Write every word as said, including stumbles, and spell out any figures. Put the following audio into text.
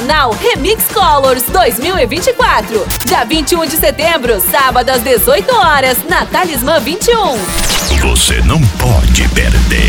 Nacional Remix Colors dois mil e vinte e quatro. Dia vinte e um de setembro, sábado às dezoito horas, na Talismã vinte e um. Você não pode perder.